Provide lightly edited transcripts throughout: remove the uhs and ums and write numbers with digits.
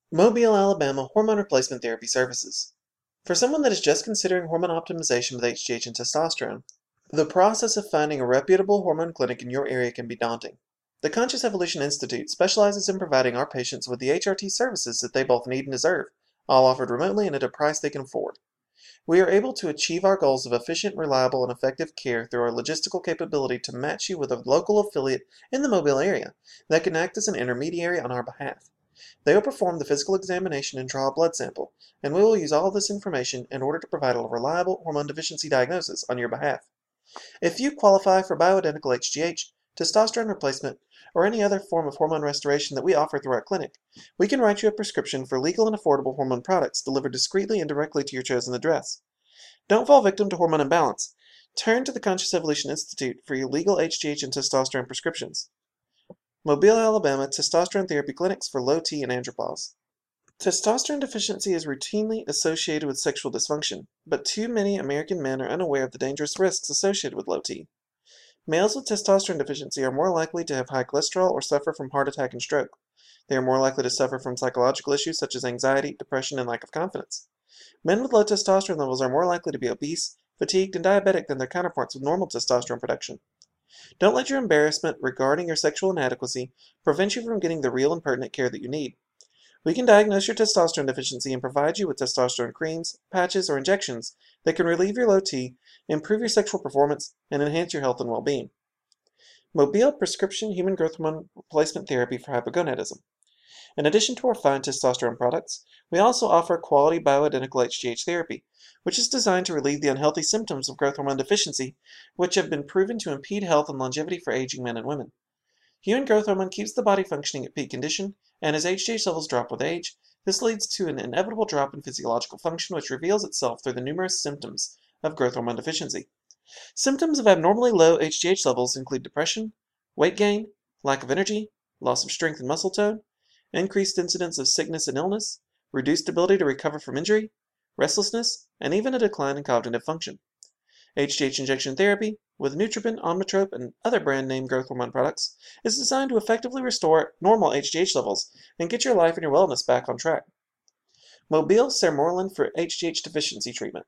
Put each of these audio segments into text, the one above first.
Mobile, Alabama Hormone Replacement Therapy Services. For someone that is just considering hormone optimization with HGH and testosterone, the process of finding a reputable hormone clinic in your area can be daunting. The Conscious Evolution Institute specializes in providing our patients with the HRT services that they both need and deserve, all offered remotely and at a price they can afford. We are able to achieve our goals of efficient, reliable, and effective care through our logistical capability to match you with a local affiliate in the Mobile area that can act as an intermediary on our behalf. They will perform the physical examination and draw a blood sample, and we will use all of this information in order to provide a reliable hormone deficiency diagnosis on your behalf. If you qualify for bioidentical HGH, testosterone replacement, or any other form of hormone restoration that we offer through our clinic, we can write you a prescription for legal and affordable hormone products delivered discreetly and directly to your chosen address. Don't fall victim to hormone imbalance. Turn to the Conscious Evolution Institute for your legal HGH and testosterone prescriptions. Mobile, Alabama Testosterone Therapy Clinics for Low T and Andropause. Testosterone deficiency is routinely associated with sexual dysfunction, but too many American men are unaware of the dangerous risks associated with low T. Males with testosterone deficiency are more likely to have high cholesterol or suffer from heart attack and stroke. They are more likely to suffer from psychological issues such as anxiety, depression, and lack of confidence. Men with low testosterone levels are more likely to be obese, fatigued, and diabetic than their counterparts with normal testosterone production. Don't let your embarrassment regarding your sexual inadequacy prevent you from getting the real and pertinent care that you need. We can diagnose your testosterone deficiency and provide you with testosterone creams, patches, or injections that can relieve your low T, improve your sexual performance, and enhance your health and well-being. Mobile Prescription Human Growth Hormone Replacement Therapy for Hypogonadism. In addition to our fine testosterone products, we also offer quality bioidentical HGH therapy, which is designed to relieve the unhealthy symptoms of growth hormone deficiency, which have been proven to impede health and longevity for aging men and women. Human growth hormone keeps the body functioning at peak condition, and as HGH levels drop with age, this leads to an inevitable drop in physiological function which reveals itself through the numerous symptoms of growth hormone deficiency. Symptoms of abnormally low HGH levels include depression, weight gain, lack of energy, loss of strength and muscle tone, increased incidence of sickness and illness, reduced ability to recover from injury, restlessness, and even a decline in cognitive function. HGH injection therapy, with Nutribin, Omnitrope, and other brand-name growth hormone products, is designed to effectively restore normal HGH levels and get your life and your wellness back on track. Mobile Sermorelin for HGH deficiency treatment.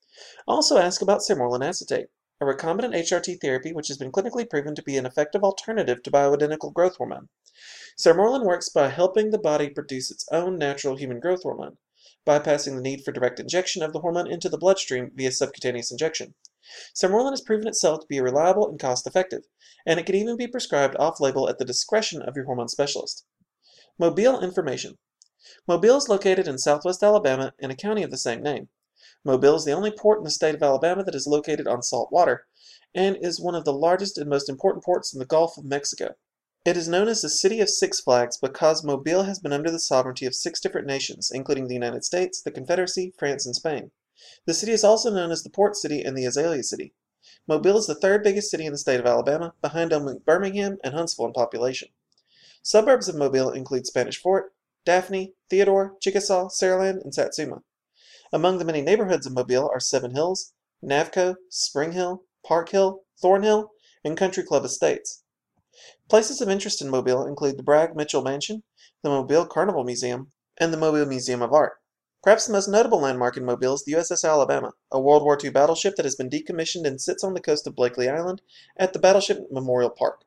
Also ask about sermorelin acetate, a recombinant HRT therapy which has been clinically proven to be an effective alternative to bioidentical growth hormone. Sermorelin works by helping the body produce its own natural human growth hormone, bypassing the need for direct injection of the hormone into the bloodstream via subcutaneous injection. Sermorelin has proven itself to be reliable and cost-effective, and it can even be prescribed off-label at the discretion of your hormone specialist. Mobile information. Mobile is located in southwest Alabama in a county of the same name. Mobile is the only port in the state of Alabama that is located on salt water, and is one of the largest and most important ports in the Gulf of Mexico. It is known as the City of Six Flags because Mobile has been under the sovereignty of 6 different nations, including the United States, the Confederacy, France, and Spain. The city is also known as the Port City and the Azalea City. Mobile is the 3rd biggest city in the state of Alabama, behind only Birmingham and Huntsville in population. Suburbs of Mobile include Spanish Fort, Daphne, Theodore, Chickasaw, Saraland, and Satsuma. Among the many neighborhoods of Mobile are Seven Hills, Navco, Spring Hill, Park Hill, Thornhill, and Country Club Estates. Places of interest in Mobile include the Bragg Mitchell Mansion, the Mobile Carnival Museum, and the Mobile Museum of Art. Perhaps the most notable landmark in Mobile is the USS Alabama, a World War II battleship that has been decommissioned and sits on the coast of Blakely Island at the Battleship Memorial Park.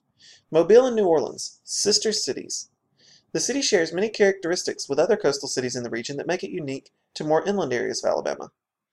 Mobile and New Orleans, sister cities. The city shares many characteristics with other coastal cities in the region that make it unique to more inland areas of Alabama.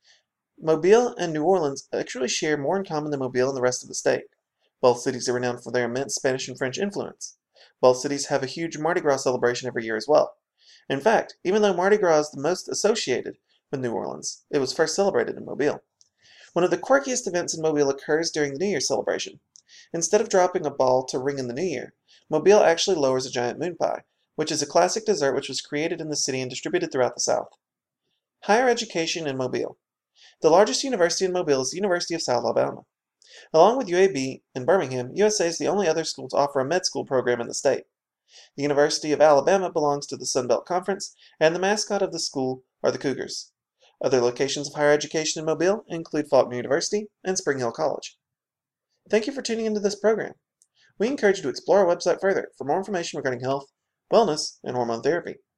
Mobile and New Orleans actually share more in common than Mobile and the rest of the state. Both cities are renowned for their immense Spanish and French influence. Both cities have a huge Mardi Gras celebration every year as well. In fact, even though Mardi Gras is the most associated with New Orleans, it was first celebrated in Mobile. One of the quirkiest events in Mobile occurs during the New Year celebration. Instead of dropping a ball to ring in the New Year, Mobile actually lowers a giant moon pie, which is a classic dessert which was created in the city and distributed throughout the South. Higher education in Mobile. The largest university in Mobile is the University of South Alabama. Along with UAB in Birmingham, USA is the only other school to offer a med school program in the state. The University of Alabama belongs to the Sun Belt Conference, and the mascot of the school are the Cougars. Other locations of higher education in Mobile include Faulkner University and Spring Hill College. Thank you for tuning into this program. We encourage you to explore our website further for more information regarding health, wellness, and hormone therapy.